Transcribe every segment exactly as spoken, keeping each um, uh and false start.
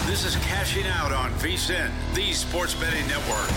This is Cashing Out on VSiN, the sports betting network.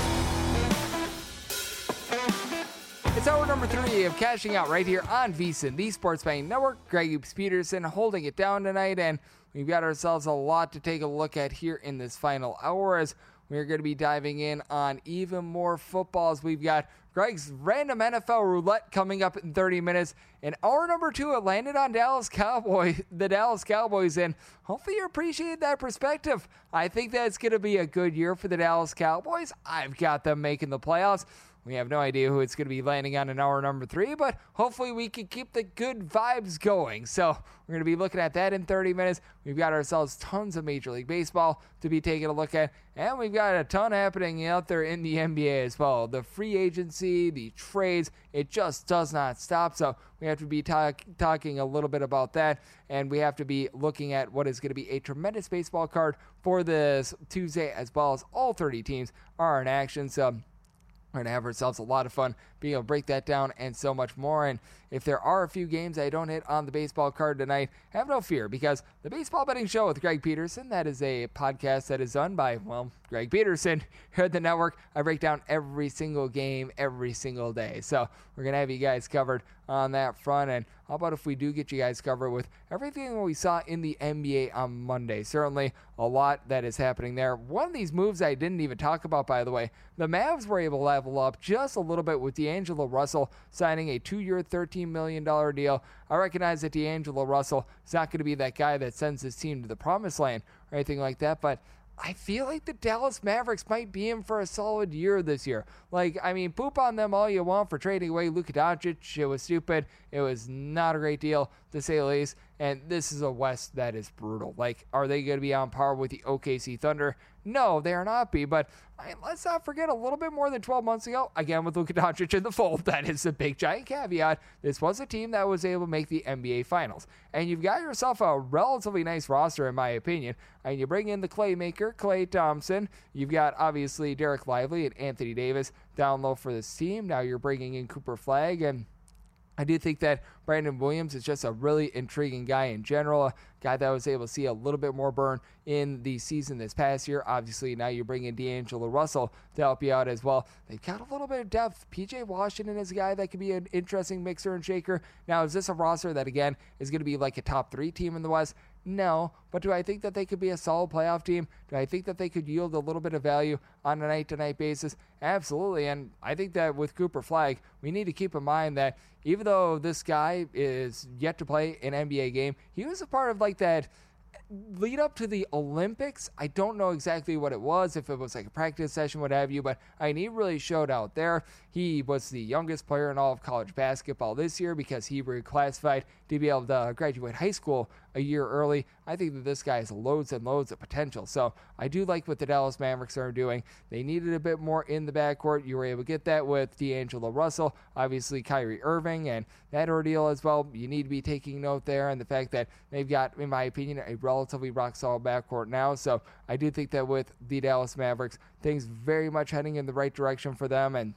It's hour number three of Cashing Out right here on VSiN, the sports betting network. Greg Hoops Peterson holding it down tonight, and we've got ourselves a lot to take a look at here in this final hour as we're going to be diving in on even more footballs. We've got Greg's random N F L roulette coming up in thirty minutes. And hour number two, it landed on Dallas Cowboys, the Dallas Cowboys, and hopefully you appreciate that perspective. I think that it's going to be a good year for the Dallas Cowboys. I've got them making the playoffs. We have no idea who it's going to be landing on in hour number three, but hopefully we can keep the good vibes going. So we're going to be looking at that in thirty minutes. We've got ourselves tons of Major League Baseball to be taking a look at, and we've got a ton happening out there in the N B A as well. The free agency, the trades, it just does not stop. So we have to be talk, talking a little bit about that, and we have to be looking at what is going to be a tremendous baseball card for this Tuesday, as well as all thirty teams are in action. So we're going to have ourselves a lot of fun being able to break that down and so much more. And if there are a few games I don't hit on the baseball card tonight, have no fear, because the Baseball Betting Show with Greg Peterson, that is a podcast that is done by, well, Greg Peterson here at the network. I break down every single game every single day. So we're going to have you guys covered on that front. And how about if we do get you guys covered with everything we saw in the N B A on Monday? Certainly a lot that is happening there. One of these moves I didn't even talk about, by the way, the Mavs were able to level up just a little bit with D'Angelo Russell signing a two-year, thirteen million dollars deal. I recognize that D'Angelo Russell is not going to be that guy that sends his team to the promised land or anything like that, but I feel like the Dallas Mavericks might be in for a solid year this year. Like, I mean, poop on them all you want for trading away Luka Doncic. It was stupid. It was not a great deal, to say the least. And this is a West that is brutal. Like, are they going to be on par with the O K C Thunder? No, they are not be. But I mean, let's not forget, a little bit more than twelve months ago, again with Luka Doncic in the fold, that is a big giant caveat. This was a team that was able to make the N B A Finals. And you've got yourself a relatively nice roster, in my opinion. And you bring in the Claymaker, Klay Thompson. You've got, obviously, Derek Lively and Anthony Davis down low for this team. Now you're bringing in Cooper Flagg, and I do think that Brandon Williams is just a really intriguing guy in general, a guy that was able to see a little bit more burn in the season this past year. Obviously, now you bring in D'Angelo Russell to help you out as well. They've got a little bit of depth. P J Washington is a guy that could be an interesting mixer and shaker. Now, is this a roster that, again, is going to be like a top three team in the West? No, but do I think that they could be a solid playoff team? Do I think that they could yield a little bit of value on a night-to-night basis? Absolutely, and I think that with Cooper Flagg, we need to keep in mind that even though this guy is yet to play an N B A game, he was a part of like that lead up to the Olympics. I don't know exactly what it was, if it was like a practice session, what have you, but I mean, he really showed out there. He was the youngest player in all of college basketball this year because he reclassified to be able to graduate high school a year early. I think that this guy has loads and loads of potential. So I do like what the Dallas Mavericks are doing. They needed a bit more in the backcourt. You were able to get that with D'Angelo Russell, obviously Kyrie Irving, and that ordeal as well. You need to be taking note there, and the fact that they've got, in my opinion, a relatively rock-solid backcourt now. So I do think that with the Dallas Mavericks, things very much heading in the right direction for them, and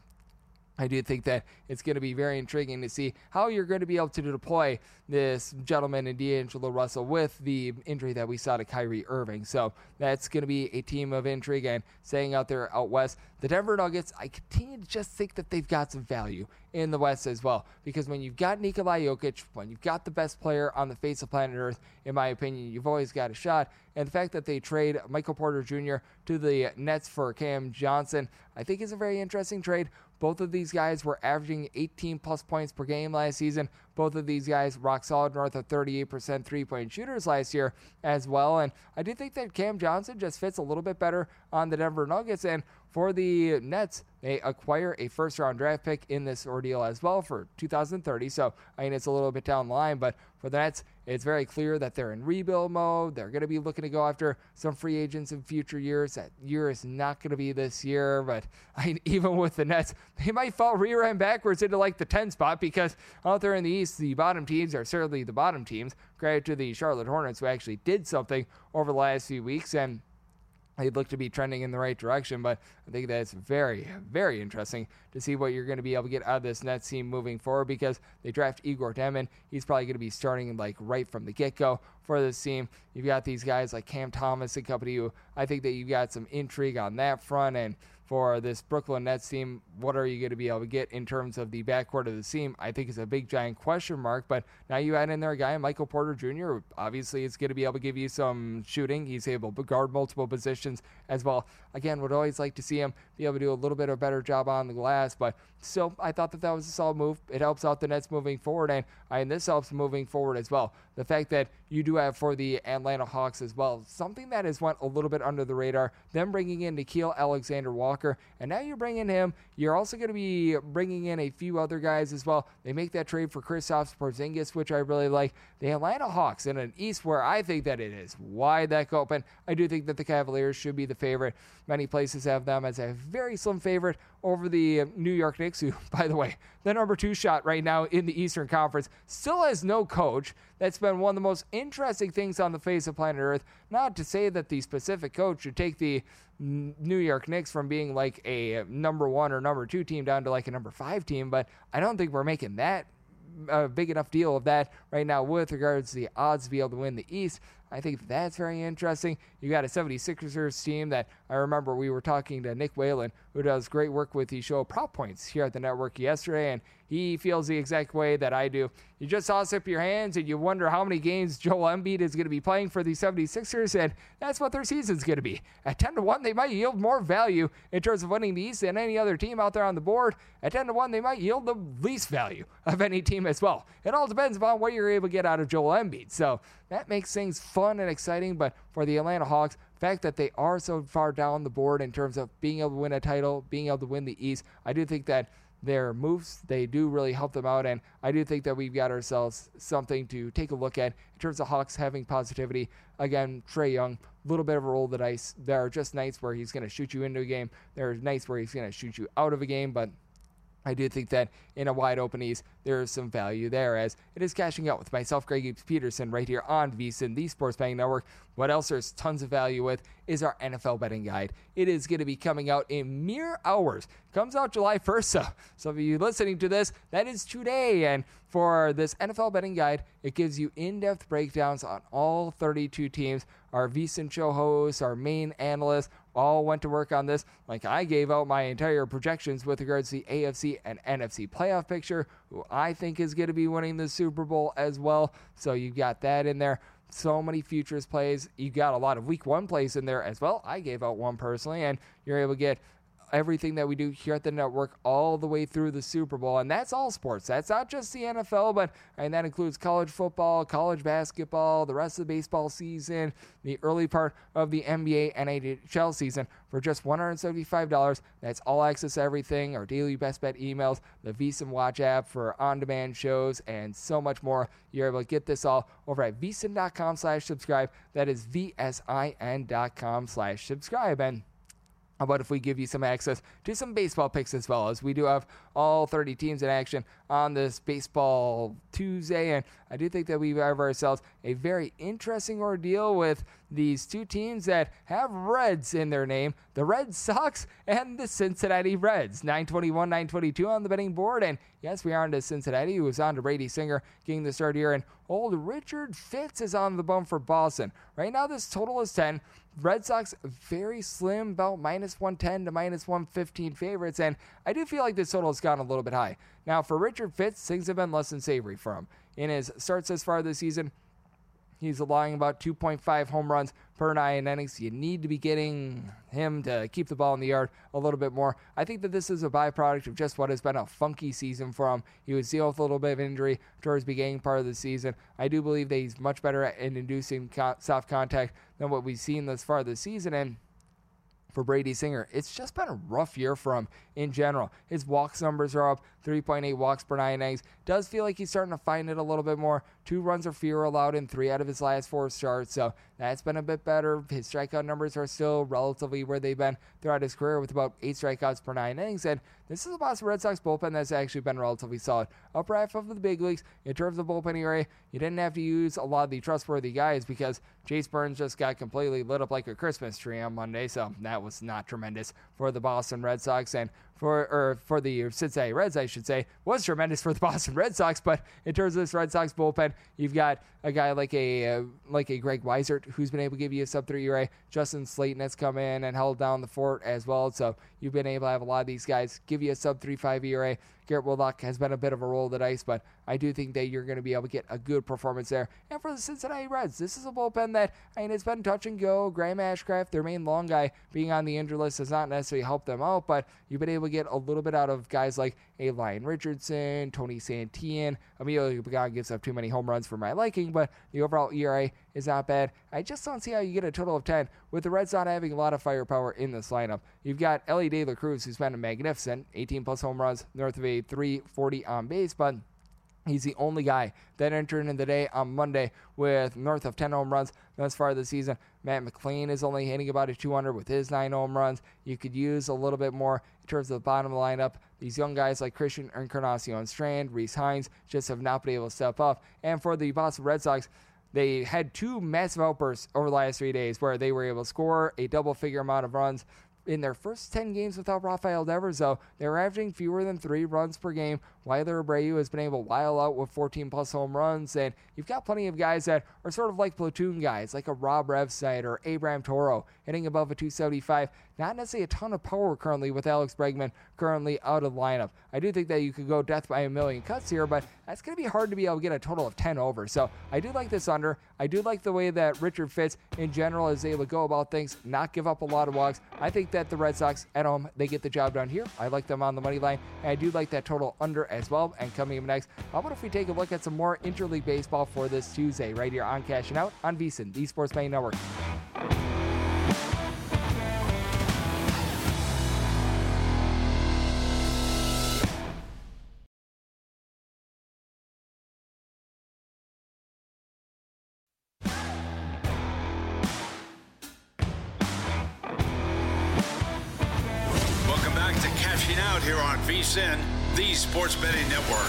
I do think that it's going to be very intriguing to see how you're going to be able to deploy this gentleman in D'Angelo Russell with the injury that we saw to Kyrie Irving. So that's going to be a team of intrigue. And staying out there out west, the Denver Nuggets, I continue to just think that they've got some value in the West as well. Because when you've got Nikola Jokic, when you've got the best player on the face of planet Earth, in my opinion, you've always got a shot. And the fact that they trade Michael Porter Junior to the Nets for Cam Johnson, I think is a very interesting trade. Both of these guys were averaging eighteen plus points per game last season. Both of these guys rock solid north of thirty-eight percent three-point shooters last year as well. And I do think that Cam Johnson just fits a little bit better on the Denver Nuggets. And for the Nets, they acquire a first-round draft pick in this ordeal as well for two thousand thirty. So, I mean, it's a little bit down the line. But for the Nets, it's very clear that they're in rebuild mode. They're going to be looking to go after some free agents in future years. That year is not going to be this year. But, I mean, even with the Nets, they might fall rear end backwards into, like, the ten spot because out there in the East, the bottom teams are certainly the bottom teams. Credit to the Charlotte Hornets, who actually did something over the last few weeks. And they'd look to be trending in the right direction, but I think that it's very, very interesting to see what you're going to be able to get out of this Nets team moving forward, because they draft Igor Demin. He's probably going to be starting like right from the get-go for this team. You've got these guys like Cam Thomas and company who I think that you've got some intrigue on that front. And for this Brooklyn Nets team, what are you going to be able to get in terms of the backcourt of the team? I think is a big, giant question mark. But now you add in there a guy, Michael Porter Junior, obviously is going to be able to give you some shooting. He's able to guard multiple positions as well. Again, would always like to see him be able to do a little bit of a better job on the glass, but still, I thought that that was a solid move. It helps out the Nets moving forward, and, and this helps moving forward as well. The fact that you do have for the Atlanta Hawks as well, something that has went a little bit under the radar, them bringing in Nickeil Alexander-Walker, and now you're bringing him. You're also going to be bringing in a few other guys as well. They make that trade for Kristaps Porzingis, which I really like. The Atlanta Hawks in an East where I think that it is wide that open. I do think that the Cavaliers should be the favorite. Many places have them as a very slim favorite over the New York Knicks, who, by the way, the number two shot right now in the Eastern Conference, still has no coach. That's been one of the most interesting things on the face of planet Earth. Not to say that the specific coach should take the New York Knicks from being like a number one or number two team down to like a number five team, but I don't think we're making that a big enough deal of that right now with regards to the odds to be able to win the East. I think that's very interesting. You got a seventy-sixers team that I remember we were talking to Nick Whalen, who does great work with the show Prop Points here at the network yesterday, and he feels the exact way that I do. You just toss up your hands and you wonder how many games Joel Embiid is going to be playing for the seventy-sixers, and that's what their season's going to be. At ten to one, they might yield more value in terms of winning the East than any other team out there on the board. At ten to one, they might yield the least value of any team as well. It all depends upon what you're able to get out of Joel Embiid. So that makes things fun and exciting, but for the Atlanta Hawks, the fact that they are so far down the board in terms of being able to win a title, being able to win the East, I do think that their moves, they do really help them out, and I do think that we've got ourselves something to take a look at in terms of Hawks having positivity. Again, Trae Young, a little bit of a roll of the dice. There are just nights where he's going to shoot you into a game. There are nights where he's going to shoot you out of a game, but I do think that in a wide open East, there is some value there, as it is cashing out with myself, Greg Eaps Peterson, right here on VSiN, the Sports Betting Network. What else there's tons of value with is our N F L betting guide. It is going to be coming out in mere hours. Comes out July first, so some of you listening to this, that is today. And for this N F L betting guide, it gives you in-depth breakdowns on all thirty-two teams. Our VSiN show hosts, our main analysts, all went to work on this. Like I gave out my entire projections with regards to the A F C and N F C playoff picture, who I think is going to be winning the Super Bowl as well. So you've got that in there. So many futures plays. You got a lot of week one plays in there as well. I gave out one personally, and you're able to get everything that we do here at the network all the way through the Super Bowl. And that's all sports. That's not just the N F L, but and that includes college football, college basketball, the rest of the baseball season, the early part of the N B A and N H L season for just one hundred seventy-five dollars. That's all access to everything, our daily best bet emails, the VSiN Watch app for on-demand shows, and so much more. You're able to get this all over at VSiN.com slash subscribe. That is V-S-I-N dot com slash subscribe. And how about if we give you some access to some baseball picks as well, as we do have all thirty teams in action on this Baseball Tuesday. And I do think that we have ourselves a very interesting ordeal with these two teams that have Reds in their name, the Red Sox and the Cincinnati Reds. nine twenty-one, nine twenty-two on the betting board. And yes, we are on to Cincinnati, who is on to Brady Singer getting the start here. And old Richard Fitz is on the bump for Boston. Right now, this total is ten. Red Sox very slim, about minus one ten to minus one fifteen favorites, and I do feel like this total has gone a little bit high. Now, for Richard Fitz, things have been less than savory for him. In his starts this far this season, he's allowing about two point five home runs per nine innings. You need to be getting him to keep the ball in the yard a little bit more. I think that this is a byproduct of just what has been a funky season for him. He was dealing with a little bit of injury towards the beginning part of the season. I do believe that he's much better at inducing co- soft contact than what we've seen thus far this season. And for Brady Singer, it's just been a rough year for him in general. His walks numbers are up, three point eight walks per nine innings. Does feel like he's starting to find it a little bit more two runs or fewer allowed in three out of his last four starts, so that's been a bit better. His strikeout numbers are still relatively where they've been throughout his career, with about eight strikeouts per nine innings, and this is a Boston Red Sox bullpen that's actually been relatively solid. Upper half of the big leagues, in terms of bullpen E R A, you didn't have to use a lot of the trustworthy guys because Chase Burns just got completely lit up like a Christmas tree on Monday, so that was not tremendous for the Boston Red Sox, and for or for the Cincinnati Reds, I should say, was tremendous for the Boston Red Sox. But in terms of this Red Sox bullpen, you've got a guy like a uh, like a Greg Weissert who's been able to give you a sub three E R A. Justin Slayton has come in and held down the fort as well, so you've been able to have a lot of these guys give you a sub three five E R A. Garrett Whitlock has been a bit of a roll of the dice, but I do think that you're going to be able to get a good performance there. And for the Cincinnati Reds, this is a bullpen that, I mean, it's been touch and go. Graham Ashcraft, their main long guy, being on the injured list has not necessarily helped them out, but you've been able to get a little bit out of guys like a Lyon Richardson, Tony Santillan. Emilio Pagan gives up too many home runs for my liking, but the overall E R A is not bad. I just don't see how you get a total of ten with the Reds not having a lot of firepower in this lineup. You've got Elly De La Cruz, who's been magnificent, eighteen plus home runs, north of a three forty on base, but he's the only guy that entered in the day on Monday with north of ten home runs thus far this season. Matt McLain is only hitting about a two hundred with his nine home runs. You could use a little bit more in terms of the bottom of the lineup. These young guys like Christian Encarnacion Strand, Rhys Hines, just have not been able to step up. And for the Boston Red Sox, they had two massive outbursts over the last three days where they were able to score a double-figure amount of runs in their first ten games without Rafael Devers, though. They were averaging fewer than three runs per game. Wilder Abreu has been able to while out with fourteen plus home runs, and you've got plenty of guys that are sort of like platoon guys, like a Rob Revside or Abraham Toro, hitting above a two seventy-five. Not necessarily a ton of power currently with Alex Bregman currently out of the lineup. I do think that you could go death by a million cuts here, but that's going to be hard to be able to get a total of ten over. So I do like this under. I do like the way that Richard Fitz in general is able to go about things, not give up a lot of walks. I think that the Red Sox at home, they get the job done here. I like them on the money line, and I do like that total under as well. And coming up next, how about if we take a look at some more interleague baseball for this Tuesday right here on Cashing Out on VSiN, the Sports Betting Network. Out here on VSiN, the Sports Betting Network.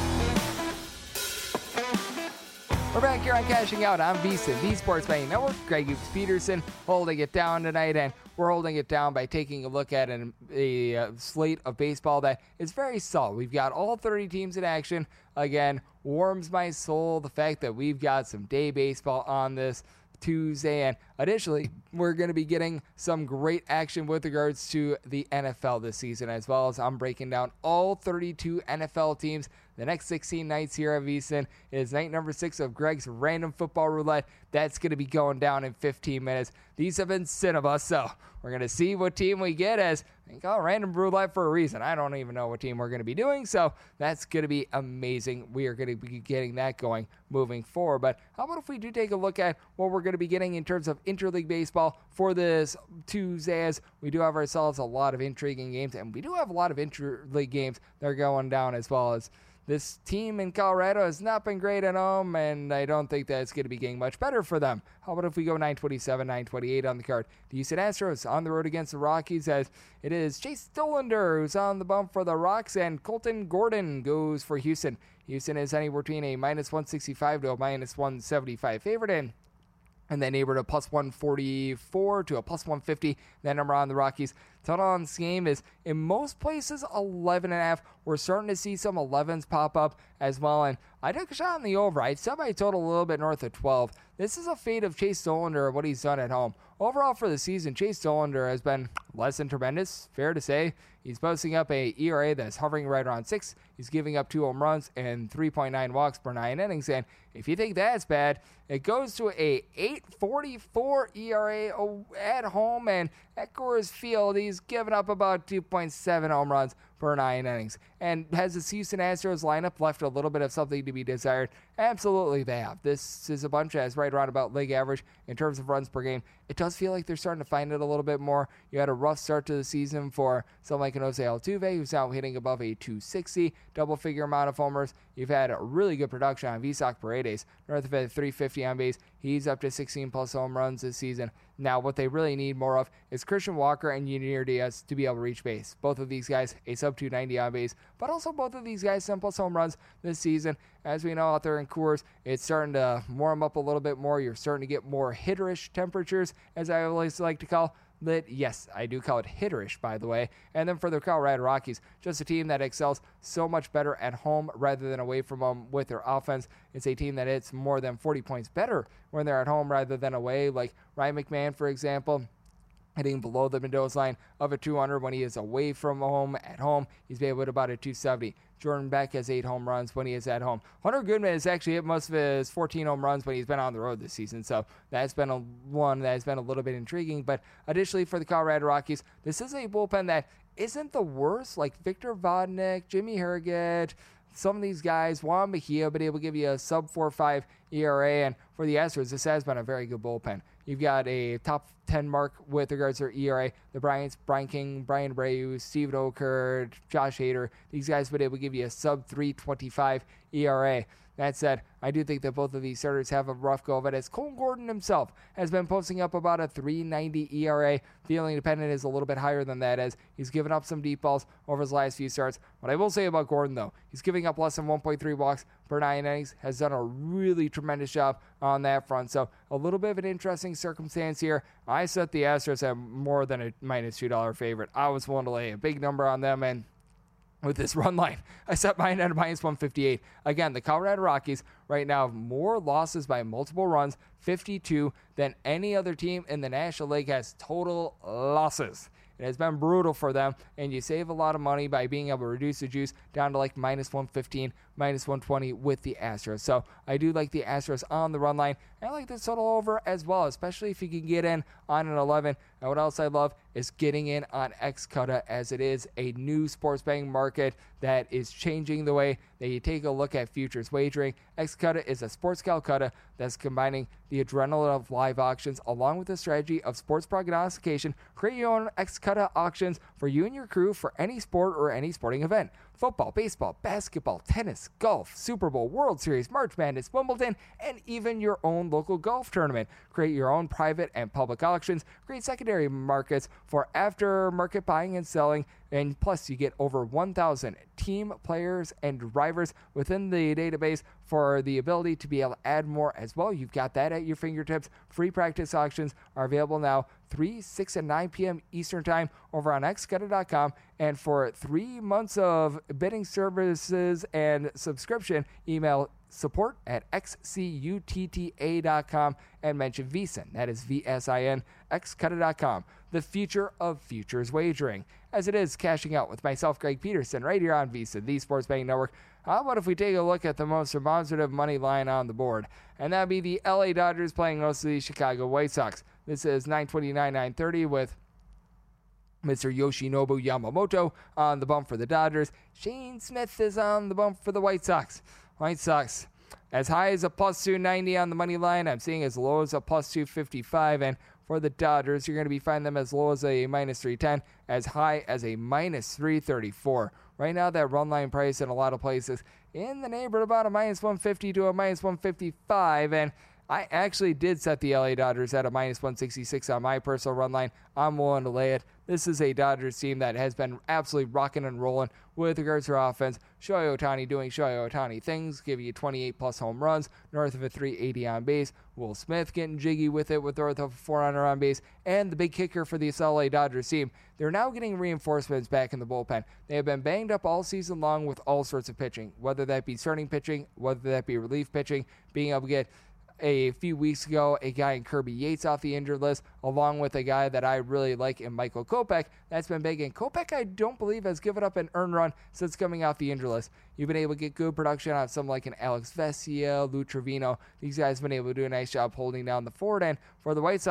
We're back here on Cashing Out on VSiN, the Sports Betting Network. Greg Hoops Peterson holding it down tonight, and we're holding it down by taking a look at an, a uh, slate of baseball that is very solid. We've got all thirty teams in action. Again, warms my soul the fact that we've got some day baseball on this Tuesday, and additionally, we're going to be getting some great action with regards to the N F L this season, as well as I'm breaking down all thirty-two N F L teams. The next sixteen nights here at VSiN is night number six of Greg's Random Football Roulette. That's going to be going down in fifteen minutes. These have been Cinnabus, so we're going to see what team we get, as I think, oh, Random Roulette for a reason. I don't even know what team we're going to be doing, so that's going to be amazing. We are going to be getting that going moving forward. But how about if we do take a look at what we're going to be getting in terms of interleague baseball for this Tuesday, as we do have ourselves a lot of intriguing games, and we do have a lot of interleague games that are going down, as well as this team in Colorado has not been great at home, and I don't think that it's going to be getting much better for them. How about if we go nine twenty-seven, nine twenty-eight on the card? The Houston Astros on the road against the Rockies, as it is Chase Dollander who's on the bump for the Rocks, and Colton Gordon goes for Houston. Houston is anywhere between a minus one sixty-five to a minus one seventy-five favorite, and and then neighbor to plus one forty-four to a plus one fifty. That number on the Rockies. Total on this game is, in most places, eleven and a half. We're starting to see some elevens pop up as well, and I took a shot on the over. I set my total a little bit north of twelve. This is a fate of Chase Dollander, what he's done at home. Overall for the season, Chase Dollander has been less than tremendous, fair to say. He's posting up a E R A that's hovering right around six. He's giving up two home runs and three point nine walks per nine innings. And if you think that's bad, it goes to a eight forty-four E R A at home, and at Coors Field, he's given up about two point seven home runs per nine innings. And has the Houston Astros lineup left a little bit of something to be desired, Absolutely they have. This is a bunch that's right around about league average in terms of runs per game. It does feel like they're starting to find it a little bit more. You had a rough start to the season for someone like an Jose Altuve, who's now hitting above a two sixty, double-figure amount of homers. You've had a really good production on Visak Paredes, north of a three fifty on base. He's up to sixteen-plus home runs this season. Now, what they really need more of is Christian Walker and Yunior Diaz to be able to reach base. Both of these guys, a sub two ninety on base, but also both of these guys, ten-plus home runs this season. As we know out there in Coors, it's starting to warm up a little bit more. You're starting to get more hitterish temperatures, as I always like to call it. Yes, I do call it hitterish, by the way. And then for the Colorado Rockies, just a team that excels so much better at home rather than away from home with their offense. It's a team that hits more than forty points better when they're at home rather than away, like Ryan McMahon, for example, hitting below the Mendoza line of a two hundred when he is away from home. At home, he's been able to about a two seventy. Jordan Beck has eight home runs when he is at home. Hunter Goodman has actually hit most of his fourteen home runs when he's been on the road this season, so that's been a one that has been a little bit intriguing. But additionally, for the Colorado Rockies, this is a bullpen that isn't the worst, like Victor Vodnik, Jimmy Herget, some of these guys, Juan Mejia, but able to give you a sub four five E R A, and for the Astros, this has been a very good bullpen. You've got a top ten mark with regards to their E R A. The Bryants, Brian King, Brian Abreu, Steve Okert, Josh Hader, these guys would able to give you a sub three twenty-five E R A. That said, I do think that both of these starters have a rough go of it, as Colton Gordon himself has been posting up about a three ninety E R A. Fielding dependent is a little bit higher than that, as he's given up some deep balls over his last few starts. What I will say about Gordon, though, he's giving up less than one point three walks per nine innings, has done a really tremendous job on that front. So a little bit of an interesting circumstance here. I set the Astros at more than a minus two dollar favorite. I was willing to lay a big number on them, and with this run line, I set mine at a minus one fifty-eight. Again, the Colorado Rockies right now have more losses by multiple runs, fifty-two, than any other team in the National League has total losses. It has been brutal for them, and you save a lot of money by being able to reduce the juice down to like minus one fifteen, minus one twenty with the Astros. So I do like the Astros on the run line. I like this total over as well, especially if you can get in on an eleven. And what else I love is getting in on Xcutta, as it is a new sports betting market that is changing the way that you take a look at futures wagering. Xcutta is a sports Calcutta that's combining the adrenaline of live auctions along with the strategy of sports prognostication. Create your own Xcutta auctions for you and your crew for any sport or any sporting event. Football, baseball, basketball, tennis, golf, Super Bowl, World Series, March Madness, Wimbledon, and even your own local golf tournament. Create your own private and public auctions. Create secondary markets for after-market buying and selling. And plus, you get over one thousand team players and drivers within the database for the ability to be able to add more as well. You've got that at your fingertips. Free practice auctions are available now, three, six, and nine p.m. Eastern Time over on Xcutta dot com. And for three months of bidding services and subscription, email support at x c u t t a dot com and mention VSIN. That is V S I N, Xcutta dot com. The future of futures wagering, as it is cashing out with myself, Greg Peterson, right here on VSIN, the Sports Betting Network. How about if we take a look at the most demonstrative money line on the board? And that would be the L A Dodgers playing most of the Chicago White Sox. This is nine twenty-nine, nine thirty with Mister Yoshinobu Yamamoto on the bump for the Dodgers. Shane Smith is on the bump for the White Sox. White Sox as high as a plus two ninety on the money line. I'm seeing as low as a plus two fifty-five. And for the Dodgers, you're going to be finding them as low as a minus three ten, as high as a minus three thirty-four. Right now, that run line price in a lot of places in the neighborhood about a minus one fifty to a minus one fifty-five. And I actually did set the L A Dodgers at a minus one sixty-six on my personal run line. I'm willing to lay it. This is a Dodgers team that has been absolutely rocking and rolling with regards to their offense. Shohei Ohtani doing Shohei Ohtani things, giving you twenty-eight plus home runs, north of a three eighty on base. Will Smith getting jiggy with it with north of a four hundred on base. And the big kicker for this L A Dodgers team, they're now getting reinforcements back in the bullpen. They have been banged up all season long with all sorts of pitching, whether that be starting pitching, whether that be relief pitching, being able to get a few weeks ago a guy in Kirby Yates off the injured list, along with a guy that I really like in Michael Kopech. That's been big. And Kopech, I don't believe, has given up an earned run since coming off the injured list. You've been able to get good production on someone like an Alex Vesia, Lou Trevino. These guys have been able to do a nice job holding down the forward end for the White Sox.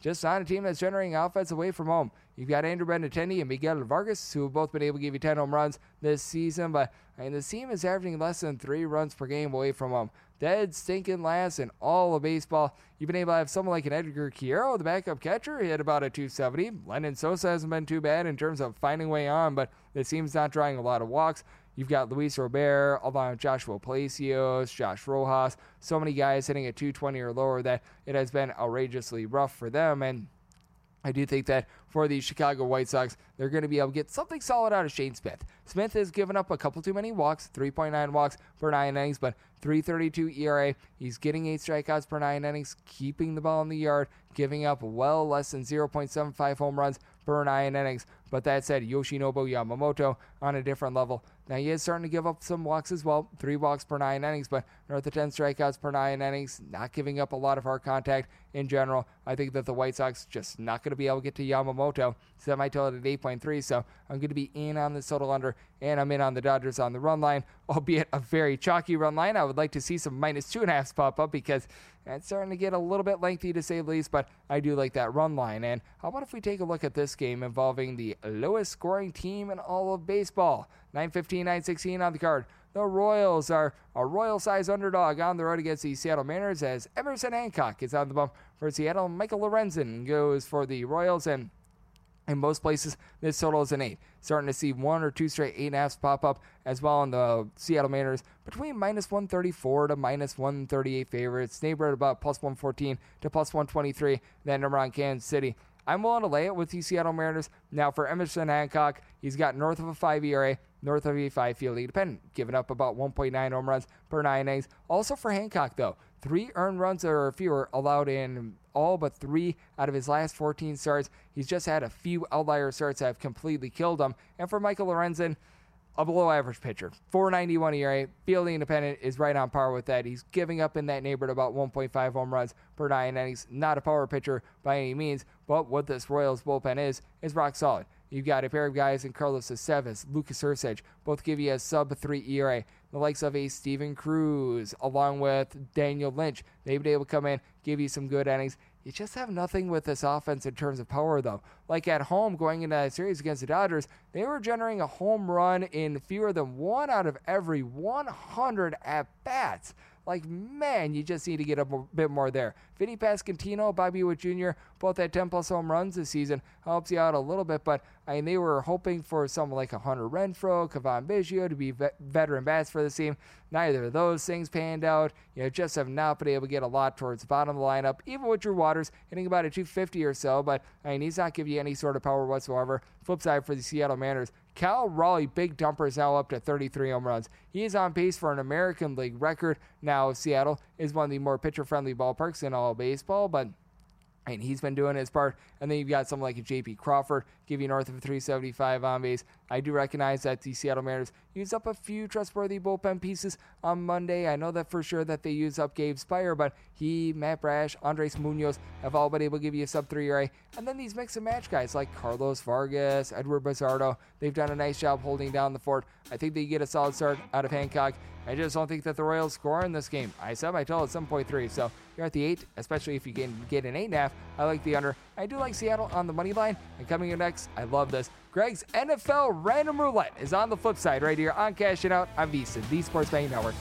just not a team that's generating offense away from home. You've got Andrew Benintendi and Miguel Vargas, who have both been able to give you ten home runs this season, but I mean, the team is averaging less than three runs per game away from home. Dead stinking last in all of baseball. You've been able to have someone like an Edgar Quiero, the backup catcher. He hit about a two seventy. Lennon Sosa hasn't been too bad in terms of finding a way on, but the team's not drawing a lot of walks. You've got Luis Robert, along with Joshua Palacios, Josh Rojas, so many guys hitting at two twenty or lower that it has been outrageously rough for them, and I do think that for the Chicago White Sox, they're going to be able to get something solid out of Shane Smith. Smith has given up a couple too many walks, three point nine walks per nine innings, but three thirty-two E R A. He's getting eight strikeouts per nine innings, keeping the ball in the yard, giving up well less than zero point seven five home runs per nine innings. But that said, Yoshinobu Yamamoto on a different level. Now, he is starting to give up some walks as well, three walks per nine innings, but north of ten strikeouts per nine innings, not giving up a lot of hard contact in general. I think that the White Sox just not going to be able to get to Yamamoto. Semi-total at eight point three, so I'm going to be in on this total under, and I'm in on the Dodgers on the run line, albeit a very chalky run line. I would like to see some minus two and a half pop up because it's starting to get a little bit lengthy to say the least, but I do like that run line. And how about if we take a look at this game involving the lowest scoring team in all of baseball? nine fifteen, nine sixteen on the card. The Royals are a Royal-sized underdog on the road against the Seattle Mariners as Emerson Hancock is on the bump for Seattle. Michael Lorenzen goes for the Royals, and in most places, this total is an eight. Starting to see one or two straight eight and a halves pop up as well on the Seattle Mariners between minus one thirty-four to minus one thirty-eight favorites. Neighborhood about plus one fourteen to plus one twenty-three. That number on Kansas City. I'm willing to lay it with the Seattle Mariners. Now for Emerson Hancock, he's got north of a five E R A, north of a five fielding dependent, giving up about one point nine home runs per nine innings. Also for Hancock, though, three earned runs or fewer allowed in all but three out of his last fourteen starts. He's just had a few outlier starts that have completely killed him. And for Michael Lorenzen, a below-average pitcher. four ninety-one E R A. Fielding independent is right on par with that. He's giving up in that neighborhood about one point five home runs per nine innings. Not a power pitcher by any means, but what this Royals bullpen is, is rock solid. You've got a pair of guys in Carlos Estevez, Lucas Erceg, both give you a sub three E R A. The likes of a Steven Cruz, along with Daniel Lynch, they've been able to come in, give you some good innings. You just have nothing with this offense in terms of power, though. Like at home, going into that series against the Dodgers, they were generating a home run in fewer than one out of every one hundred at-bats. Like, man, you just need to get a bit more there. Vinny Pasquantino, Bobby Witt Junior, both had ten-plus home runs this season. Helps you out a little bit, but I mean, they were hoping for someone like a Hunter Renfroe, Cavan Biggio to be vet- veteran bats for the team. Neither of those things panned out. You know, just have not been able to get a lot towards the bottom of the lineup, even with Drew Waters hitting about a two fifty or so, but I mean, he's not giving you any sort of power whatsoever. Flip side for the Seattle Mariners, Cal Raleigh, big dumper, is now up to thirty-three home runs. He is on pace for an American League record. Now, Seattle is one of the more pitcher-friendly ballparks in all of baseball, but and he's been doing his part. And then you've got someone like a J P Crawford, give you north of three seventy-five on base. I do recognize that the Seattle Mariners used up a few trustworthy bullpen pieces on Monday. I know that for sure that they used up Gabe Spire, but he, Matt Brash, Andres Munoz have all been able to give you a sub three E R A. And then these mix and match guys like Carlos Vargas, Edward Bazardo, they've done a nice job holding down the fort. I think they get a solid start out of Hancock. I just don't think that the Royals score in this game. I said my total at seven point three, so you're at the eight, especially if you can get an eight and a half. I like the under. I do like Seattle on the money line. And coming in next, I love this. Greg's N F L Random Roulette is on the flip side right here on Cash It Out on VSiN, the Sports Betting Network.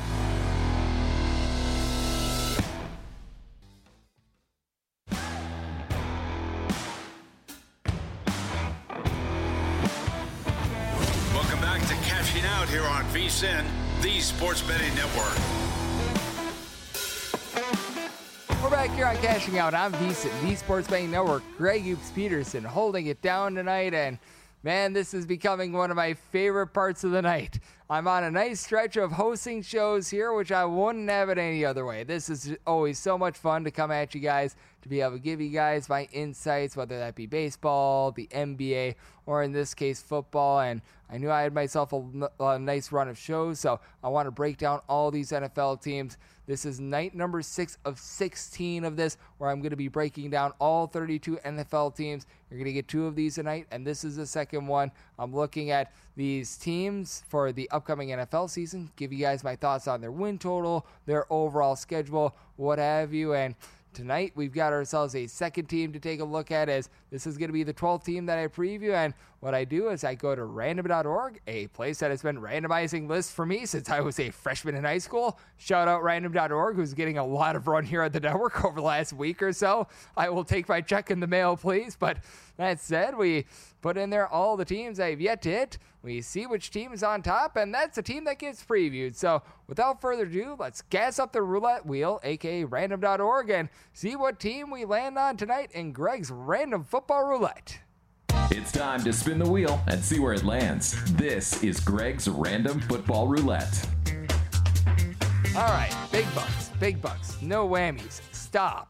Welcome back to Cashing Out here on VSiN, the Sports Betting Network. We're back here on Cashing Out on VSiN, the Sports Betting Network. Greg Hoops Peterson holding it down tonight, and man, this is becoming one of my favorite parts of the night. I'm on a nice stretch of hosting shows here, which I wouldn't have it any other way. This is always so much fun to come at you guys, to be able to give you guys my insights, whether that be baseball, the N B A, or in this case, football. And I knew I had myself a, a nice run of shows, so I want to break down all these N F L teams. This is night number six of sixteen of this, where I'm going to be breaking down all thirty-two N F L teams. You're going to get two of these tonight, and this is the second one. I'm looking at these teams for the upcoming N F L season, give you guys my thoughts on their win total, their overall schedule, what have you, and tonight we've got ourselves a second team to take a look at, as this is going to be the twelfth team that I preview. And what I do is I go to random dot org, a place that has been randomizing lists for me since I was a freshman in high school. Shout out random dot org, who's getting a lot of run here at the network over the last week or so. I will take my check in the mail, please. But that said, we put in there all the teams I've yet to hit. We see which team is on top, and that's the team that gets previewed. So without further ado, let's gas up the roulette wheel, aka random dot org, and see what team we land on tonight in Greg's Random Football Roulette. It's time to spin the wheel and see where it lands. This is Greg's Random Football Roulette. All right, big bucks, big bucks, no whammies, stop.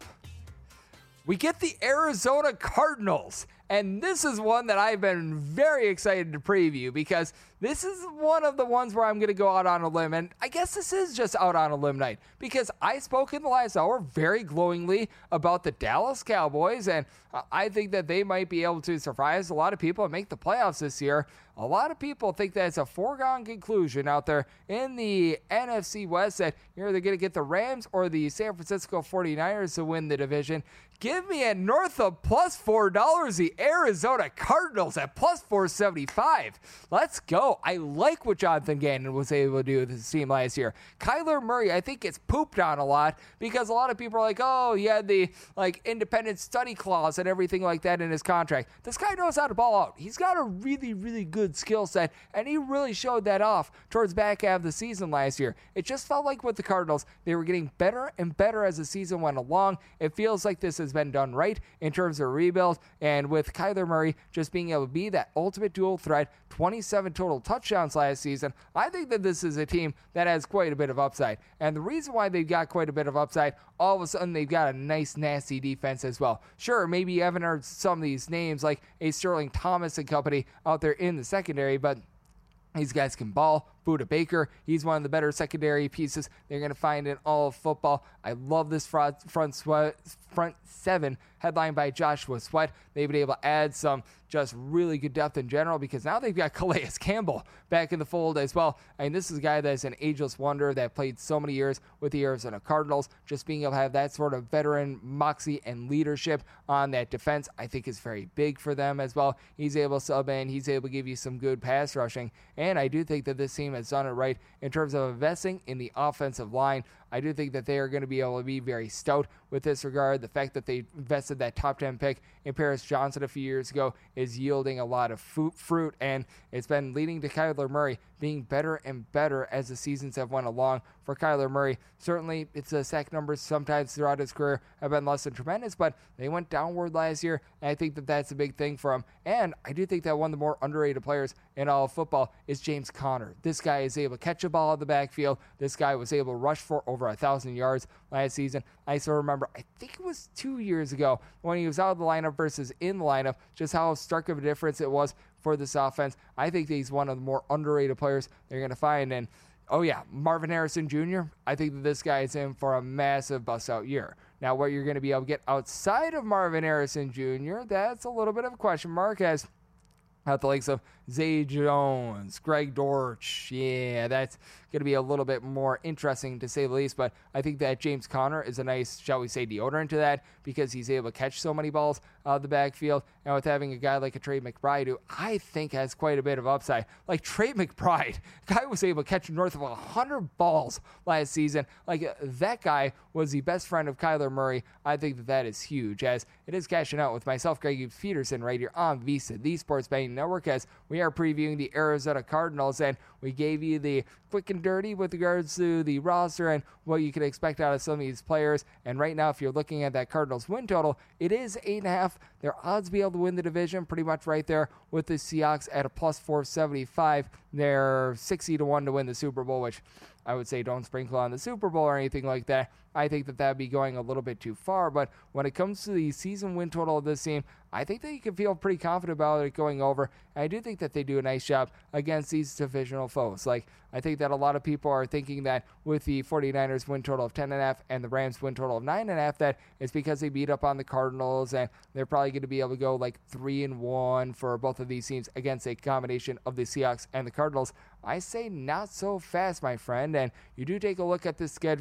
We get the Arizona Cardinals, and this is one that I've been very excited to preview because this is one of the ones where I'm going to go out on a limb, and I guess this is just out on a limb night because I spoke in the last hour very glowingly about the Dallas Cowboys, and I think that they might be able to surprise a lot of people and make the playoffs this year. A lot of people think that it's a foregone conclusion out there in the N F C West that you're either going to get the Rams or the San Francisco forty-niners to win the division. Give me a north of plus four dollars, the Arizona Cardinals at plus four seventy-five. Let's go. I like what Jonathan Gannon was able to do with his team last year. Kyler Murray, I think, gets pooped on a lot because a lot of people are like, oh, he had the like independent study clause and everything like that in his contract. This guy knows how to ball out. He's got a really, really good skill set, and he really showed that off towards the back half of the season last year. It just felt like with the Cardinals, they were getting better and better as the season went along. It feels like this has been done right in terms of rebuild, and with Kyler Murray just being able to be that ultimate dual threat, twenty-seven total touchdowns last season, I think that this is a team that has quite a bit of upside. And the reason why they've got quite a bit of upside, all of a sudden they've got a nice, nasty defense as well. Sure, maybe you haven't heard some of these names like a Sterling Thomas and company out there in the secondary, but these guys can ball. Budda Baker, he's one of the better secondary pieces they're going to find in all of football. I love this front, front, sweat, front seven headlined by Joshua Sweat. They've been able to add some just really good depth in general because now they've got Calais Campbell back in the fold as well. I mean, this is a guy that's an ageless wonder that played so many years with the Arizona Cardinals. Just being able to have that sort of veteran moxie and leadership on that defense, I think is very big for them as well. He's able to sub in. He's able to give you some good pass rushing. And I do think that this team has done it right in terms of investing in the offensive line. I do think that they are going to be able to be very stout with this regard. The fact that they invested that top ten pick in Paris Johnson a few years ago is yielding a lot of fruit, and it's been leading to Kyler Murray being better and better as the seasons have went along. For Kyler Murray, certainly it's the sack numbers sometimes throughout his career have been less than tremendous, but they went downward last year, and I think that that's a big thing for him. And I do think that one of the more underrated players in all of football is James Conner. This guy is able to catch a ball in the backfield. This guy was able to rush for over a thousand yards last season. I still remember, I think it was two years ago when he was out of the lineup versus in the lineup, just how stark of a difference it was for this offense. I think that he's one of the more underrated players they're going to find. And oh yeah, Marvin Harrison Junior, I think that this guy is in for a massive bust-out year. Now, what you're going to be able to get outside of Marvin Harrison Junior, that's a little bit of a question mark, as at the likes of Zay Jones, Greg Dortch. Yeah, that's going to be a little bit more interesting to say the least, but I think that James Conner is a nice, shall we say, deodorant to that because he's able to catch so many balls out of the backfield. And with having a guy like a Trey McBride, who I think has quite a bit of upside. Like Trey McBride, guy was able to catch north of one hundred balls last season. Like that guy was the best friend of Kyler Murray. I think that that is huge, as it is cashing out with myself, Greg Peterson, right here on VSiN, the Sports Betting Network, as we are previewing the Arizona Cardinals, and we gave you the quick and dirty with regards to the roster and what you can expect out of some of these players. And right now, if you're looking at that Cardinals win total, it is eight and a half. Their odds to be able to win the division pretty much right there with the Seahawks at a plus four seventy-five. They're sixty to one to win the Super Bowl, which I would say don't sprinkle on the Super Bowl or anything like that. I think that that'd be going a little bit too far. But when it comes to the season win total of this team, I think that you can feel pretty confident about it going over. And I do think that they do a nice job against these divisional foes. Like, I think that a lot of people are thinking that with the forty-niners win total of ten and a half and the Rams win total of nine and a half, that it's because they beat up on the Cardinals and they're probably going to be able to go like three and one for both of these teams against a combination of the Seahawks and the Cardinals. I say not so fast, my friend. And you do take a look at this schedule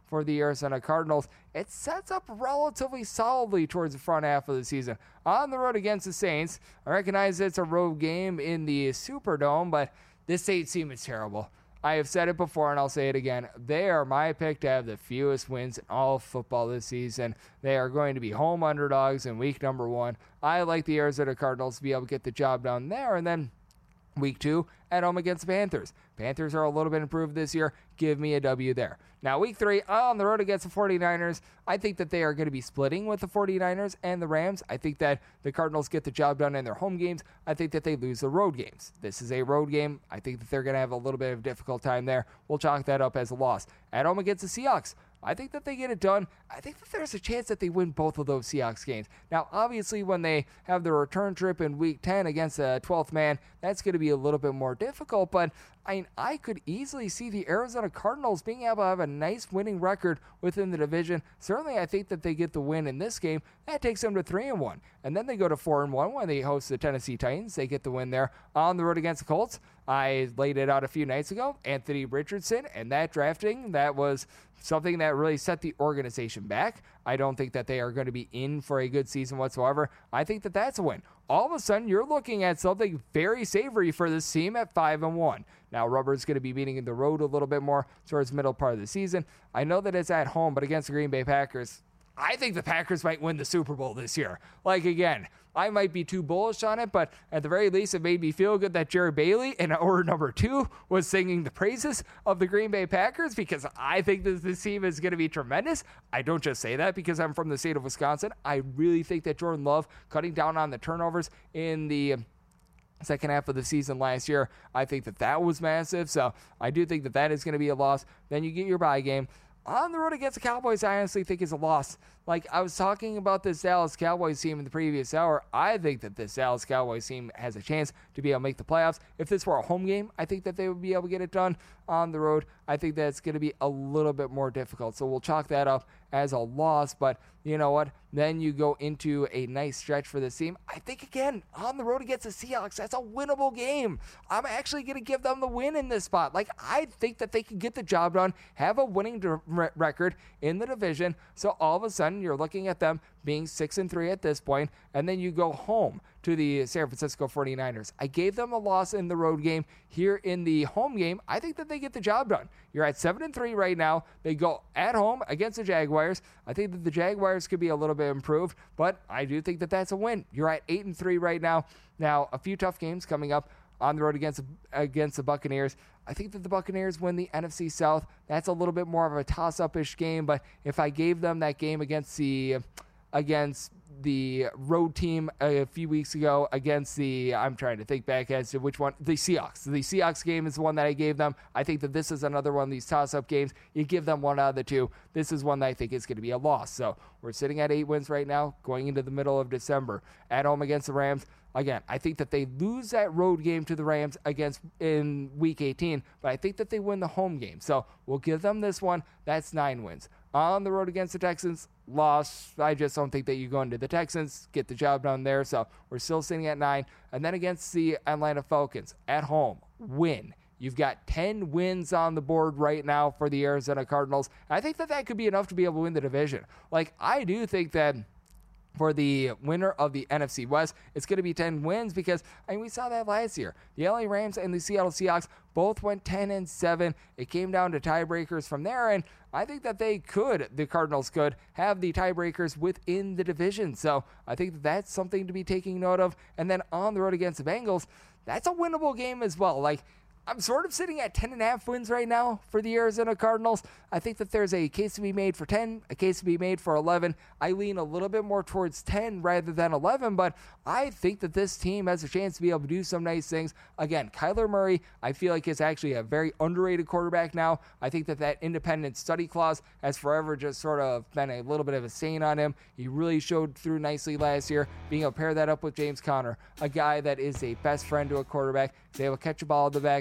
for the Arizona Cardinals. It sets up relatively solidly towards the front half of the season. On the road against the Saints, I recognize it's a road game in the Superdome, but this Saints team is terrible. I have said it before, and I'll say it again. They are my pick to have the fewest wins in all of football this season. They are going to be home underdogs in week number one. I like the Arizona Cardinals to be able to get the job done there, and then week two at home against the Panthers. Panthers are a little bit improved this year. Give me a W there. Now, week three, on the road against the 49ers, I think that they are going to be splitting with the 49ers and the Rams. I think that the Cardinals get the job done in their home games. I think that they lose the road games. This is a road game. I think that they're going to have a little bit of a difficult time there. We'll chalk that up as a loss. At home against the Seahawks, I think that they get it done. I think that there's a chance that they win both of those Seahawks games. Now, obviously, when they have the return trip in week ten against the twelfth man, that's going to be a little bit more difficult, but I mean, I could easily see the Arizona Cardinals being able to have a nice winning record within the division. Certainly, I think that they get the win in this game. That takes them to three and one. And then they go to four and one when they host the Tennessee Titans. They get the win there on the road against the Colts. I laid it out a few nights ago. Anthony Richardson and that drafting, that was something that really set the organization back. I don't think that they are going to be in for a good season whatsoever. I think that that's a win. All of a sudden, you're looking at something very savory for this team at five and one. Now, Rubber's going to be beating the road a little bit more towards the middle part of the season. I know that it's at home, but against the Green Bay Packers, I think the Packers might win the Super Bowl this year. Like, again, I might be too bullish on it, but at the very least, it made me feel good that Jerry Bailey in hour number two was singing the praises of the Green Bay Packers, because I think that this team is going to be tremendous. I don't just say that because I'm from the state of Wisconsin. I really think that Jordan Love cutting down on the turnovers in the second half of the season last year, I think that that was massive. So I do think that that is going to be a loss. Then you get your bye game. On the road against the Cowboys, I honestly think is a loss. Like, I was talking about this Dallas Cowboys team in the previous hour. I think that this Dallas Cowboys team has a chance to be able to make the playoffs. If this were a home game, I think that they would be able to get it done. On the road, I think that it's going to be a little bit more difficult. So we'll chalk that up as a loss. But you know what? Then you go into a nice stretch for this team. I think, again, on the road against the Seahawks, that's a winnable game. I'm actually going to give them the win in this spot. Like, I think that they can get the job done, have a winning di- record in the division. So all of a sudden, you're looking at them being six and three at this point, and then you go home to the San Francisco 49ers. I gave them a loss in the road game. Here in the home game, I think that they get the job done. You're at seven and three right now. They go at home against the Jaguars. I think that the Jaguars could be a little bit improved, but I do think that that's a win. You're at eight and three right now. Now, a few tough games coming up on the road against against the Buccaneers. I think that the Buccaneers win the N F C South. That's a little bit more of a toss-up-ish game, but if I gave them that game against the against the road team a few weeks ago against the, I'm trying to think back as to which one, the Seahawks. The Seahawks game is the one that I gave them. I think that this is another one of these toss-up games. You give them one out of the two. This is one that I think is going to be a loss. So we're sitting at eight wins right now, going into the middle of December. At home against the Rams. Again, I think that they lose that road game to the Rams against in week eighteen, but I think that they win the home game. So we'll give them this one. That's nine wins. On the road against the Texans, loss. I just don't think that you go into the Texans, get the job done there. So we're still sitting at nine. And then against the Atlanta Falcons, at home, win. You've got ten wins on the board right now for the Arizona Cardinals. I think that that could be enough to be able to win the division. Like, I do think that for the winner of the N F C West, it's going to be ten wins because, I mean, we saw that last year. The L A Rams and the Seattle Seahawks both went ten and seven. It came down to tiebreakers from there, and I think that they could, the Cardinals could, have the tiebreakers within the division. So I think that that's something to be taking note of. And then on the road against the Bengals, that's a winnable game as well. Like, I'm sort of sitting at ten and a half wins right now for the Arizona Cardinals. I think that there's a case to be made for ten, a case to be made for eleven. I lean a little bit more towards ten rather than eleven, but I think that this team has a chance to be able to do some nice things. Again, Kyler Murray, I feel like is actually a very underrated quarterback now. I think that that independent study clause has forever just sort of been a little bit of a stain on him. He really showed through nicely last year, being able to pair that up with James Conner, a guy that is a best friend to a quarterback. They will catch a ball in the backfield.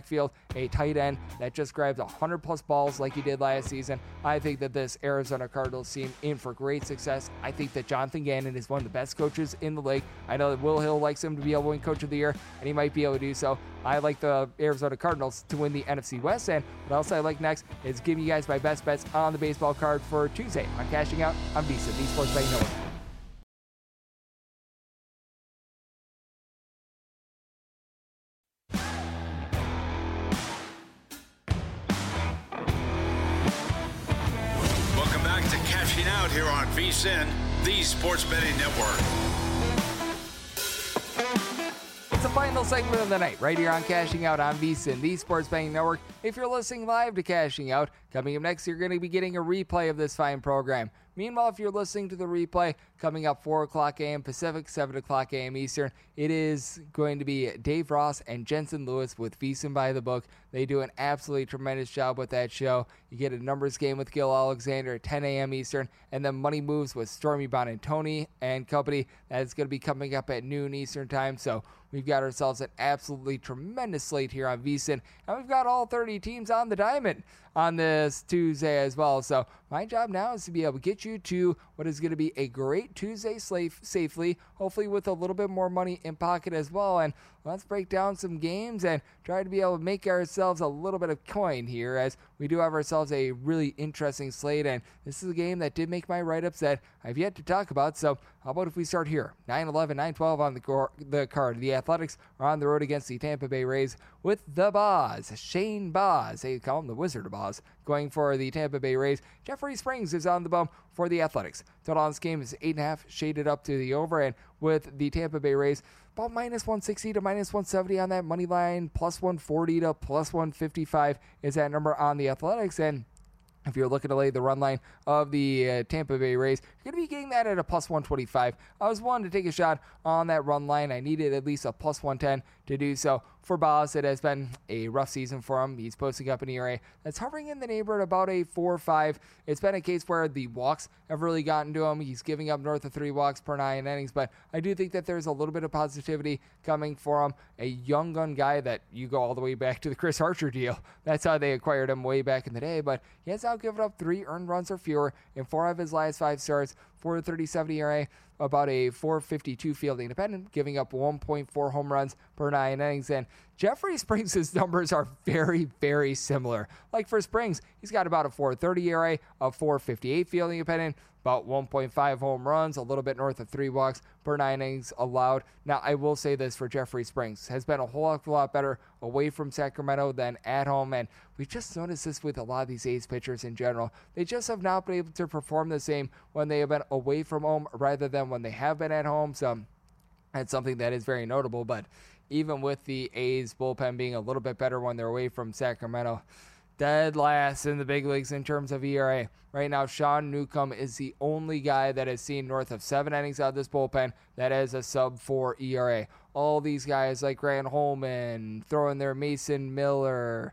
backfield, a tight end that just grabs one hundred plus balls like he did last season. I think that this Arizona Cardinals team in for great success. I think that Jonathan Gannon is one of the best coaches in the league. I know that Will Hill likes him to be able to win Coach of the Year, and he might be able to do so. I like the Arizona Cardinals to win the N F C West, and what else I like next is giving you guys my best bets on the baseball card for Tuesday on Cashing Out on VSiN, the Sports Betting Network. Welcome back to Cashing Out here on VSiN, the Sports Betting Network. It's the final segment of the night right here on Cashing Out on VSiN, the Sports Betting Network. If you're listening live to Cashing Out, coming up next, you're going to be getting a replay of this fine program. Meanwhile, if you're listening to the replay, coming up four o'clock a.m. Pacific, seven o'clock a.m. Eastern, it is going to be Dave Ross and Jensen Lewis with VSiN by the Book. They do an absolutely tremendous job with that show. You get a numbers game with Gil Alexander at ten a.m. Eastern, and then Money Moves with Stormy Bonantoni and company. That is going to be coming up at noon Eastern time, so we've got ourselves an absolutely tremendous slate here on VSiN, and we've got all thirty teams on the diamond on this Tuesday as well. So my job now is to be able to get you to what is going to be a great Tuesday slate safely, hopefully with a little bit more money in pocket as well. And let's break down some games and try to be able to make ourselves a little bit of coin here, as we do have ourselves a really interesting slate. And this is a game that did make my write-ups that I've yet to talk about. So how about if we start here? nine eleven, nine twelve on the, cor- the card. The Athletics are on the road against the Tampa Bay Rays with the Boz, Shane Boz. They call him the Wizard of Oz, going for the Tampa Bay Rays. Jeffrey Springs is on the bump for the Athletics. Total on this game is eight point five, shaded up to the over, and with the Tampa Bay Rays, about minus one sixty to minus one seventy on that money line, plus one forty to plus one fifty-five is that number on the Athletics. And if you're looking to lay the run line of the uh, Tampa Bay Rays, you're going to be getting that at a plus one twenty-five. I was wanting to take a shot on that run line. I needed at least a plus one ten to do so. For Boz, it has been a rough season for him. He's posting up an E R A that's hovering in the neighborhood about a four or five. It's been a case where the walks have really gotten to him. He's giving up north of three walks per nine innings, but I do think that there's a little bit of positivity coming for him. A young gun guy that you go all the way back to the Chris Archer deal. That's how they acquired him way back in the day, but he has now given up three earned runs or fewer in four of his last five starts. four thirty-seven E R A, about a four fifty-two fielding independent, giving up one point four home runs per nine innings. And Jeffrey Springs' numbers are very, very similar. Like for Springs, he's got about a four thirty E R A, a four fifty-eight fielding independent, about one point five home runs, a little bit north of three walks per nine innings allowed. Now, I will say this for Jeffrey Springs, has been a whole heck of a lot better away from Sacramento than at home, and we've just noticed this with a lot of these A's pitchers in general. They just have not been able to perform the same when they have been away from home rather than when they have been at home. So that's something that is very notable, but even with the A's bullpen being a little bit better when they're away from Sacramento, dead last in the big leagues in terms of E R A. Right now, Sean Newcomb is the only guy that has seen north of seven innings out of this bullpen that has a sub four E R A. All these guys like Grant Holman, throwing their Mason Miller,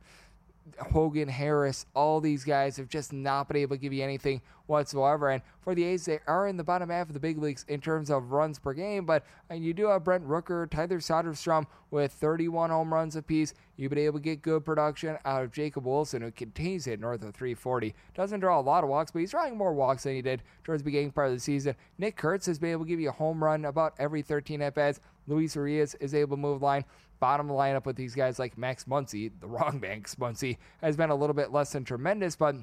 Hogan Harris, all these guys have just not been able to give you anything whatsoever. And for the A's, they are in the bottom half of the big leagues in terms of runs per game, but and you do have Brent Rooker, Tyler Soderstrom with thirty-one home runs apiece. You've been able to get good production out of Jacob Wilson, who continues to hit north of three forty. Doesn't draw a lot of walks, but he's drawing more walks than he did towards the beginning part of the season. Nick Kurtz has been able to give you a home run about every thirteen at-bats. Luis Urias is able to move line. Bottom lineup with these guys like Max Muncy, the wrong Max Muncy, has been a little bit less than tremendous, but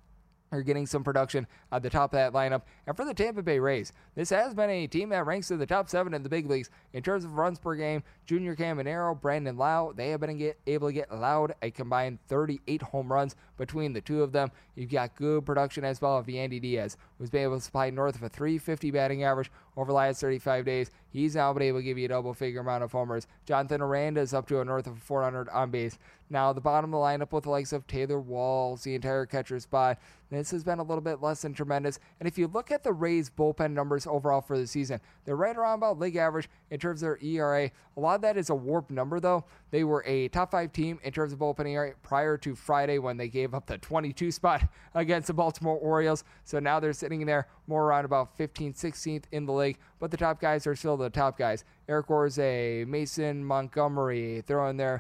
are getting some production at the top of that lineup. And for the Tampa Bay Rays, this has been a team that ranks in the top seven in the big leagues in terms of runs per game. Junior Caminero, Brandon Lau, they have been get, able to get allowed a combined thirty-eight home runs between the two of them. You've got good production as well of Yandy Diaz, who's been able to supply north of a three fifty batting average over the last thirty-five days. He's now been able to give you a double-figure amount of homers. Jonathan Aranda is up to a north of four hundred on base. Now, the bottom of the lineup with the likes of Taylor Walls, the entire catcher spot, this has been a little bit less than tremendous. And if you look at the Rays' bullpen numbers overall for the season, they're right around about league average in terms of their E R A. A lot of that is a warped number, though. They were a top five team in terms of bullpen E R A prior to Friday when they gave up the twenty-two spot against the Baltimore Orioles. So now they're sitting there more around about fifteenth, sixteenth in the league. But the top guys are still the top guys. Eric Orze, Mason Montgomery, throwing their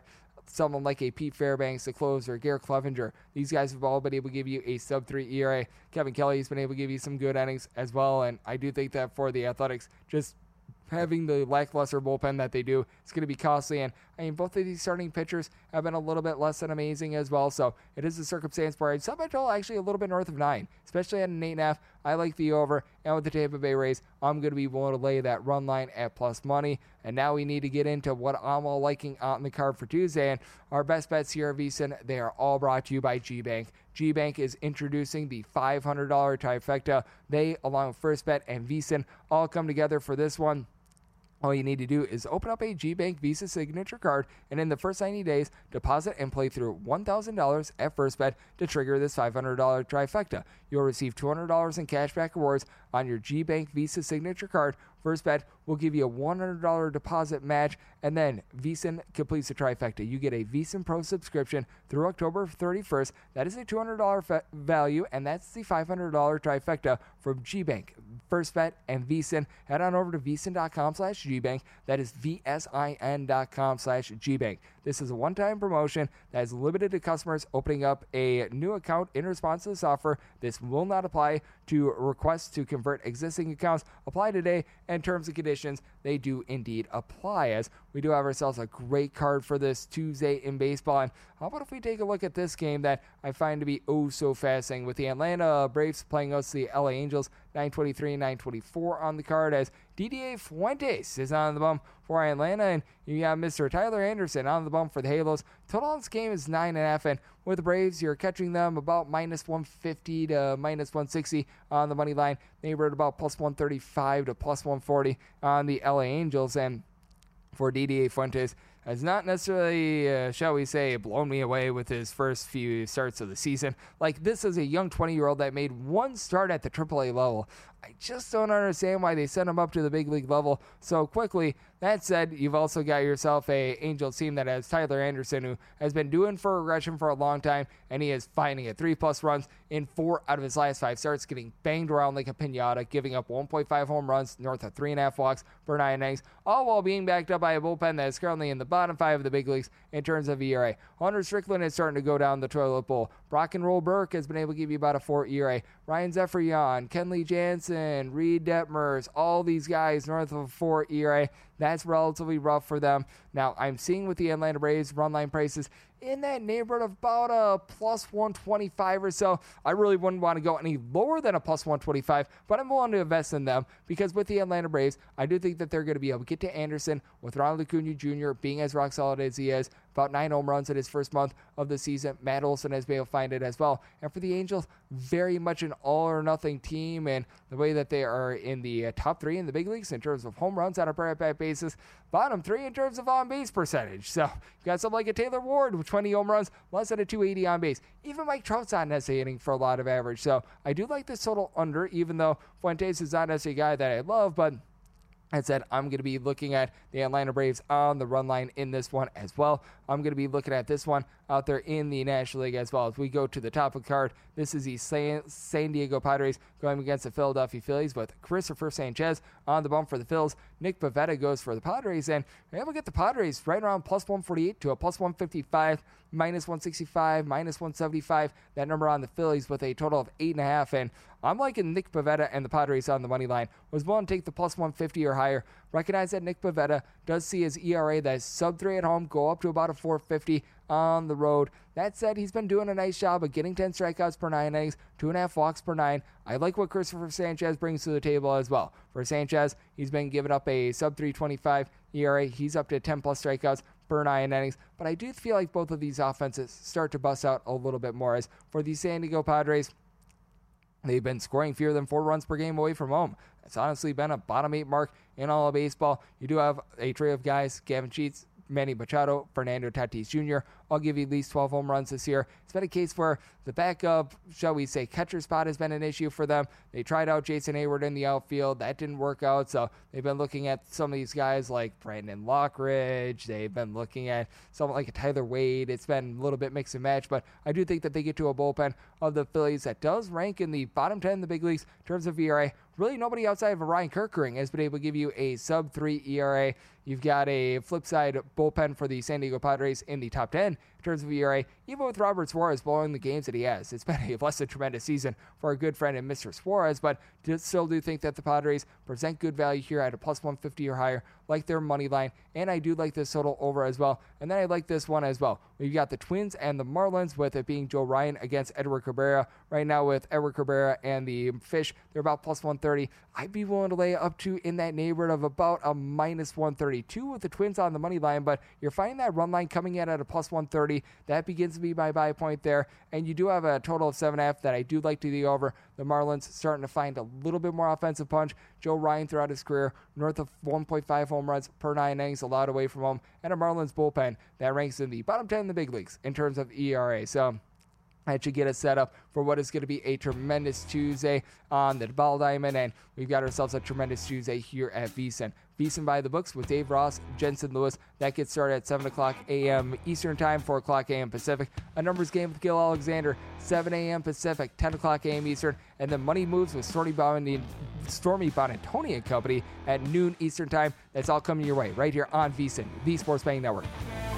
someone like a Pete Fairbanks, the closer, Garrett Clevenger. These guys have all been able to give you a sub three E R A. Kevin Kelly's been able to give you some good innings as well, and I do think that for the Athletics, just having the lackluster bullpen that they do, it's going to be costly. And I mean, both of these starting pitchers have been a little bit less than amazing as well. So it is a circumstance where I'd sub total actually a little bit north of nine, especially at an eight and a half. I like the over, and with the Tampa Bay Rays, I'm going to be willing to lay that run line at plus money. And now we need to get into what I'm all liking on the card for Tuesday. And our best bets here at VSiN, they are all brought to you by G-Bank. G-Bank is introducing the five hundred dollars trifecta. They, along with First Bet and VSiN, all come together for this one. All you need to do is open up a G-Bank Visa signature card, and in the first ninety days, deposit and play through one thousand dollars at FirstBet to trigger this five hundred dollars trifecta. You'll receive two hundred dollars in cashback rewards on your G-Bank Visa signature card. FirstBet will give you a one hundred dollars deposit match, and then VSiN completes the trifecta. You get a VSiN Pro subscription through October thirty-first. That is a two hundred dollars fa- value, and that's the five hundred dollars trifecta from G-Bank, FirstBet, and VSiN. Head on over to VSiN.com slash G-Bank. That is V-S-I-N dot com slash G-Bank. This is a one-time promotion that is limited to customers opening up a new account in response to this offer. This will not apply to requests to convert existing accounts. Apply today, and terms and conditions, they do indeed apply, as we do have ourselves a great card for this Tuesday in baseball. And how about if we take a look at this game that I find to be oh so fascinating, with the Atlanta Braves playing us the L A Angels, nine twenty-three, nine twenty-four on the card, as D D A Fuentes is on the bump for Atlanta, and you got Mister Tyler Anderson on the bump for the Halos. Total on this game is nine and a half, and with the Braves, you're catching them about minus one fifty to minus one sixty on the money line. Neighborhood about plus one thirty-five to plus one forty on the L A Angels, and for D D A Fuentes, has not necessarily, uh, shall we say, blown me away with his first few starts of the season. Like, this is a young twenty-year-old that made one start at the triple A level. I just don't understand why they sent him up to the big league level so quickly. That said, you've also got yourself a Angels team that has Tyler Anderson, who has been doing for regression for a long time, and he is finding at three-plus runs in four out of his last five starts, getting banged around like a piñata, giving up one point five home runs, north of three and a half walks per nine innings, all while being backed up by a bullpen that is currently in the bottom five of the big leagues in terms of E R A. Hunter Strickland is starting to go down the toilet bowl. Brock and Roll Burke has been able to give you about a four E R A. Ryan Zephyrian, Kenley Jansen, Reed Detmers, all these guys north of a four E R A. That's relatively rough for them. Now, I'm seeing with the Atlanta Braves run line prices in that neighborhood of about a plus one twenty-five or so. I really wouldn't want to go any lower than a plus one twenty-five, but I'm willing to invest in them, because with the Atlanta Braves, I do think that they're going to be able to get to Anderson, with Ronald Acuna Junior being as rock solid as he is, about nine home runs in his first month of the season. Matt Olson has been able to find it as well. And for the Angels, very much an all-or-nothing team, and the way that they are in the uh, top three in the big leagues in terms of home runs on a per-at-bat basis, bottom three in terms of on-base percentage. So you got something like a Taylor Ward with twenty home runs, less than a two eighty on base. Even Mike Trout's not necessarily hitting for a lot of average. So I do like this total under, even though Fuentes is not necessarily a guy that I love, but that said, I'm going to be looking at the Atlanta Braves on the run line in this one as well. I'm going to be looking at this one out there in the National League as well. As we go to the top of the card, this is the San Diego Padres going against the Philadelphia Phillies, with Christopher Sanchez on the bump for the Phils. Nick Pivetta goes for the Padres, and we're able to get the Padres right around plus one forty-eight to a plus one fifty-five, minus one sixty-five, minus one seventy-five. That number on the Phillies with a total of eight and a half, and I'm liking Nick Pivetta and the Padres on the money line. Was willing to take the plus one fifty or higher. Recognize that Nick Pivetta does see his E R A that is sub three at home go up to about a four fifty on the road. That said, he's been doing a nice job of getting ten strikeouts per nine innings, two and a half walks per nine. I like what Christopher Sanchez brings to the table as well. For Sanchez, he's been giving up a sub three twenty-five E R A. He's up to ten plus strikeouts per nine innings. But I do feel like both of these offenses start to bust out a little bit more. As for the San Diego Padres, they've been scoring fewer than four runs per game away from home. It's honestly been a bottom eight mark in all of baseball. You do have a trio of guys, Gavin Sheets, Manny Machado, Fernando Tatis Junior I'll give you at least twelve home runs this year. It's been a case where the backup, shall we say, catcher spot has been an issue for them. They tried out Jason Hayward in the outfield. That didn't work out, so they've been looking at some of these guys like Brandon Lockridge. They've been looking at someone like a Tyler Wade. It's been a little bit mix and match, but I do think that they get to a bullpen of the Phillies that does rank in the bottom ten in the big leagues in terms of E R A. really nobody outside of Ryan Kerkering has been able to give you a sub three E R A. You've got a flip side bullpen for the San Diego Padres in the top ten in terms of E R A. Even with Robert Suarez blowing the games that he has, it's been a less than tremendous season for our good friend and Mister Suarez, but still do think that the Padres present good value here at a plus one fifty or higher, like their money line, and I do like this total over as well. And then I like this one as well. We've got the Twins and the Marlins, with it being Joe Ryan against Edward Cabrera. Right now with Edward Cabrera and the Fish, they're about plus one thirty. I'd be willing to lay up to in that neighborhood of about a minus one thirty-two with the Twins on the money line, but you're finding that run line coming in at a plus one thirty. That begins to be my buy point there, and you do have a total of seven and a half that I do like to the over. The Marlins starting to find a little bit more offensive punch. Joe Ryan throughout his career, north of one point five home runs per nine innings allowed away from home, and a Marlins bullpen that ranks in the bottom ten in the big leagues in terms of E R A. So that should get us set up for what is going to be a tremendous Tuesday on the Ball Diamond, and we've got ourselves a tremendous Tuesday here at VSiN. VSiN by the books with Dave Ross, Jensen Lewis. That gets started at seven o'clock a.m. Eastern Time, four o'clock a.m. Pacific. A numbers game with Gil Alexander, seven a.m. Pacific, ten o'clock a.m. Eastern. And then Money Moves with Stormy Bon- Stormy Bonantoni and Company at noon Eastern Time. That's all coming your way right here on VSiN, the Sports Betting Network.